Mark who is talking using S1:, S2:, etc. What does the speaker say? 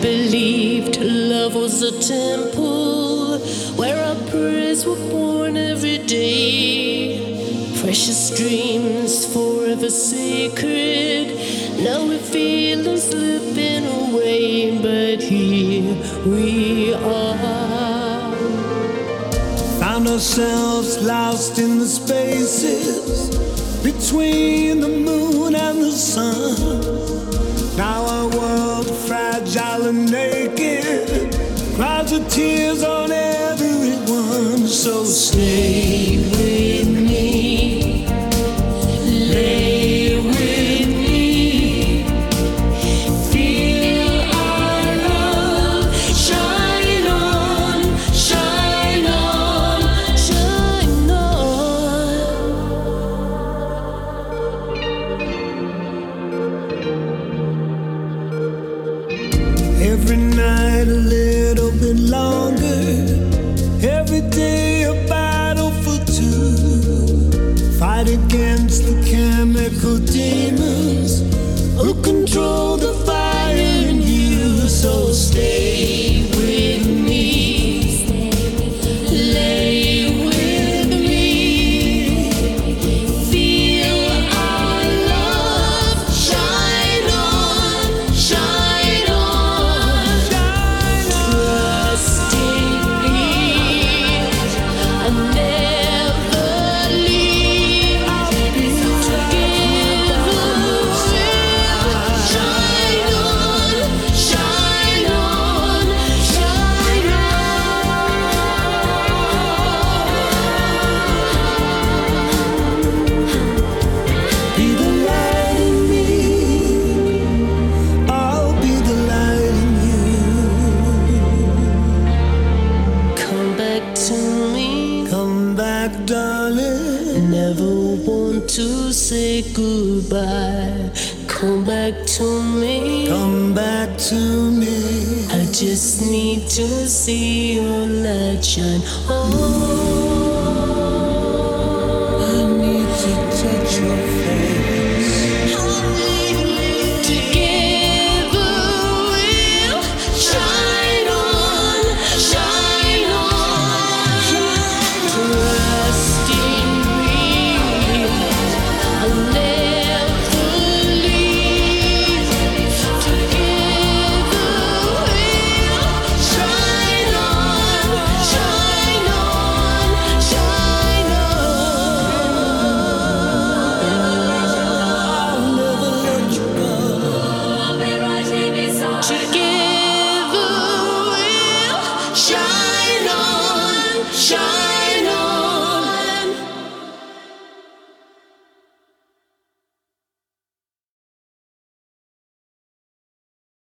S1: believed love was a temple where our prayers were born every day. Precious dreams forever sacred. Now we feel them slipping away, but here we are.
S2: Found ourselves lost in the spaces between the moon and the sun. Now our world fragile and naked, clouds of tears on everyone. So stay with me, lay with me, feel our love, shine on, shine on,
S1: Shine on.
S2: Every night a little bit longer, every day a battle for two. Fight against the chemical demons who control the fire in you. So stay with me, lay with me, feel our love, shine on, shine on, shine on.
S1: Trusting me, I never leave. Together we'll shine on, shine on, shine on.
S2: Be the light in me, I'll be the light in you.
S1: Come back to me.
S2: Come back, darling.
S1: Never want to say goodbye. Come back to me.
S2: Come back to me.
S1: I just need to see your light shine on.